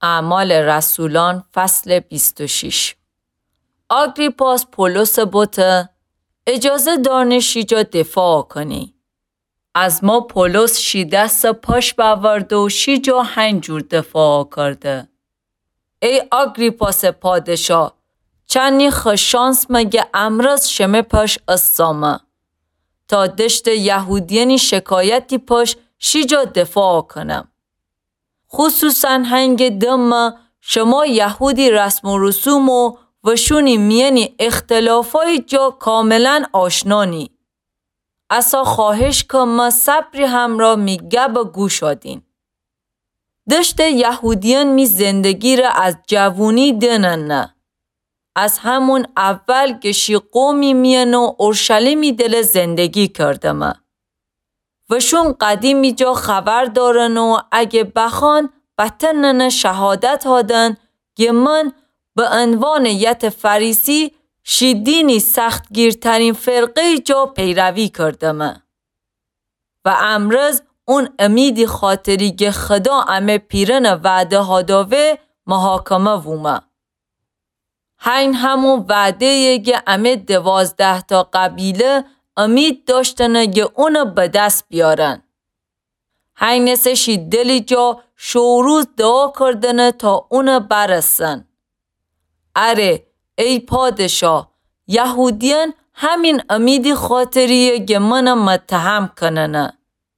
اعمال رسولان فصل 26. آگریپاس پولس بوته اجازه دانشیجا دفاع کنی. از ما پولس شی دست پاش باورده و شیجا هنجور دفاع کرده. ای آگریپاس پادشاه، چندی خشانس مگه امروز شمه پاش استامه. تا دشت یهودیانی شکایتی پاش شیجا دفاع کنم. خصوصا هنگ دم شما یهودی رسم و رسوم و وشونی میانی اختلافای جا کاملا آشنانی. اصا خواهش که ما صبری هم را میگه به گوش آدین. دشت یهودیان می زندگی را از جوونی دنن نه. از همون اول گشی قومی میان و اورشلیمی دل زندگی کردم. وشون قدیمی جا خبر دارن و اگه بخوان بطنن شهادت هادن که من به عنوان یت فریسی شیدینی سختگیرترین فرقه جا پیروی کردم. و امروز اون امیدی خاطری که خدا امه پیرن وعده هاداوه محاکمه وومه. هین همون وعده که امه 12 تا قبیله امید داشتن که اونو به دست بیارن. هین نسشی دلی جا شوروز دعا کردن تا اونو برسن. اره ای پادشاه، یهودیان همین امیدی خاطریه که منو متهم کنن.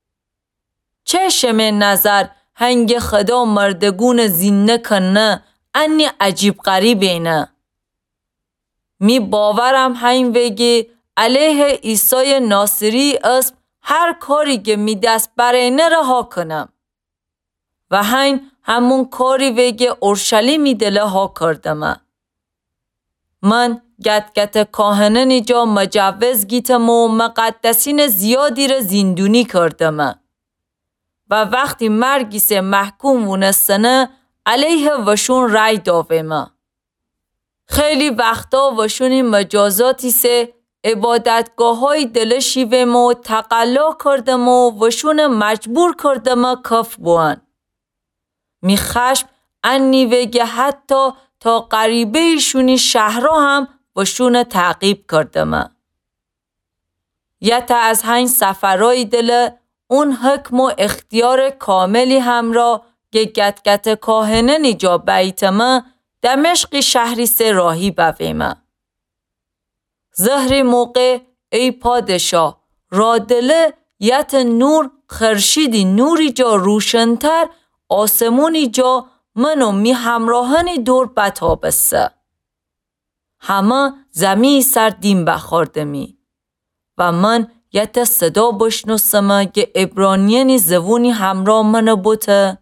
چشم نظر هنگ خدا مردگون زینه کنه انی عجیب غریبه نه. می باورم هین وگی علیه عیسی ناصری اسم هر کاری که می دست برینه رها کنم. و هین همون کاری وگی اورشلیمی دله ها کردم. من گت کاهننی جا مجوز گیتم و مقدسین زیادی را زندونی کردم. و وقتی مرگیس محکوم ونستنه علیه وشون رای داویم. خیلی وقتا وشونی مجازاتی سه عبادتگاه های دلشیویم و تقلا کردم و وشون مجبور کردم کف بوان. می خشم انی وگه حتی تا قریبه شونی شهرها هم وشون تعقیب کردم. یتا از هین سفرهای دل اون حکم و اختیار کاملی هم را که گت کاهنه نجا بیتمه دمشق شهری سه راهی بویمه. زهر موقع ای پادشاه را دل یت نور خرشیدی نوری جا روشنتر آسمونی جا منو می همراهنی دور بتابسته. همه زمی سر دیم بخوردمی. و من یت صدا بشنوسمه که عبرانیانی زبونی همراه منو بوته.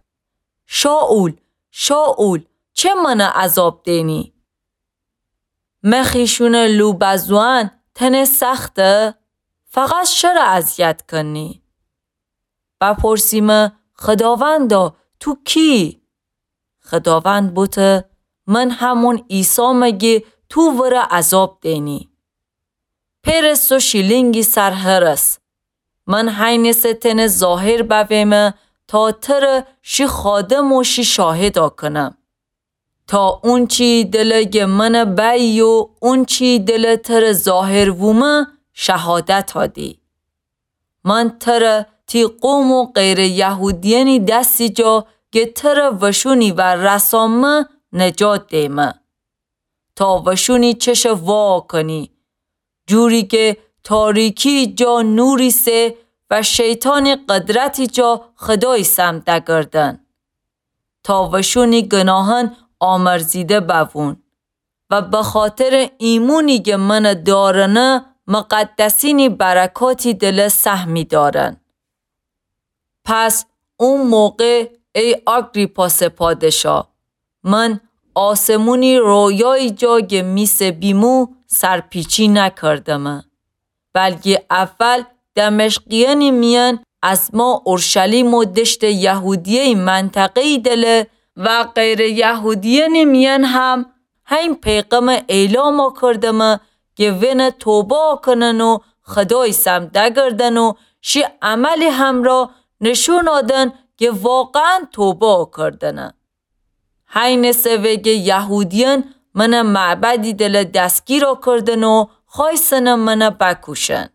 شاول چه منو عذاب دینی؟ مخیشون لوبزوان تنه سخته؟ فقط چرا اذیت کنی؟ بپرسیمه خداوندا تو کی؟ خداوند بوته من همون عیسی مگه تو ور عذاب دینی. پرست و شیلینگی سرهرس. من حینس تن ظاهر بویمه تا تر شی خادم و شی شاهد کنم. تا اون چی دلگ من بی و اون چی دل تر ظاهر وومه شهادت هادی. من تر تی قوم و غیر یهودیانی دستی جا که تر وشونی و رسامه نجات دیمه. تا وشونی چش وا کنی. جوری که تاریکی جا نوری سه و شیطان قدرتی جا خدای سمت گردن. تا وشونی گناهان آمرزیده بوون. و به خاطر ایمونی که من دارنه مقدسینی برکاتی دل سهمی دارن. پس اون موقع ای آگریپاس پادشاه من آسمونی رویای جا که میسه بیمو سرپیچی نکردم. بلکه اول دمشقیانی میان از ما اورشلیم و دشت یهودیه منطقه دل و غیر یهودیانی میان هم این پیغام اعلام کردم که وین توبه کنن و خدای سمت گردن و شی عملی هم را نشون آدن که واقعا توبه کردن. هین سوگ یهودیان من معبدی دل دستگیر کردن و خواستن من بکشن.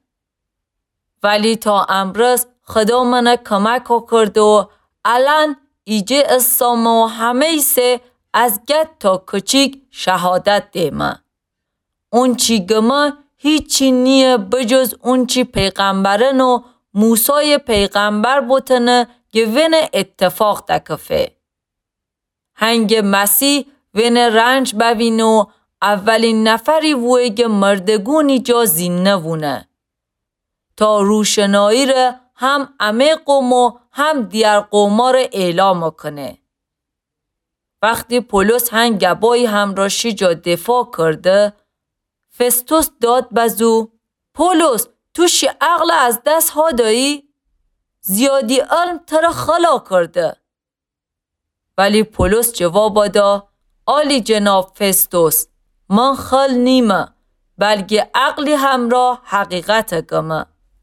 ولی تا امروز خدا من کمک کرد و الان ایجه اسلام و همه سه از گد تا کچیک شهادت دیمه. اون چی گمه هیچی نیه بجز اون چی پیغمبرن و موسی پیغمبر بوتنه که وین اتفاق دکفه. هنگ مسیح وین رنج ببین و اولین نفری وی که مردگونی جا زینه وونه. تا روشنایی را هم امه قوم و هم دیگر قوما را اعلام کنه. وقتی پولس هنگ گبای همراشی جا دفاع کرده، فستوس داد بزو: پولس تو شی عقل از دست ها دایی؟ زیادی علم ترا خلا کرده. ولی پولس جواب دا: آلی جناب فستوس، من خل نیمه بلکه عقلی همراه حقیقت گمه.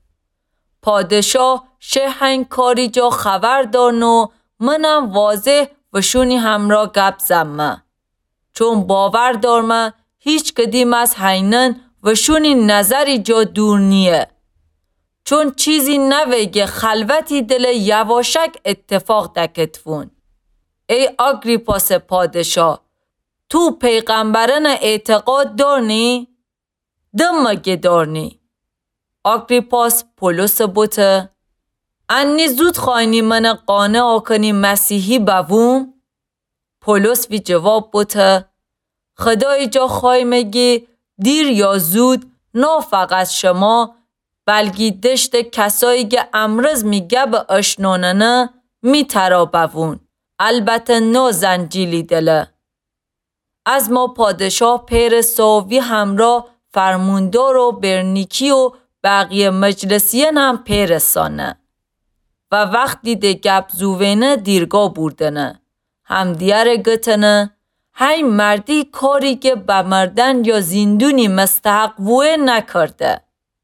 پادشاه شهنگ کاری جا خبر دارن و منم واضح وشونی همراه گپ زمه. چون باور دارم هیچ کدیم از هینن وشونی نظری جا دور نیه. چون چیزی نویگه خلوتی دل یواشک اتفاق دکتفون. ای آگریپاس پادشاه، تو پیغمبرن اعتقاد دارنی؟ دمگه دارنی. آگریپاس پولس بوته: انی زود خواهی من قانع کنی مسیحی بووم؟ پولس وی جواب بوته: خدای جا خواهی مگی دیر یا زود نه فقط شما بلکه دشت کسایی که امروز میگه به اشنوننه میترا بوون. البته نو زنجیلی دله. از ما پادشاه پیر ساوی همراه فرموندار و برنیکی و بقیه مجلسیان هم پیرسانه. و وقتی ده گپ زوینه دیرگاه بردنه. هم دیاره گتنه: هی مردی کاری که بمردن یا زندونی مستحق وی نکرده.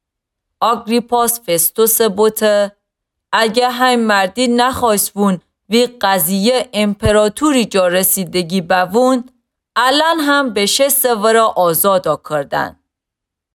آگریپاس فستوس بوته: اگه هی مردی نخواستون وی قضیه امپراتوری جا رسیدگی بوون، الان هم بشه سورا آزادا کردن.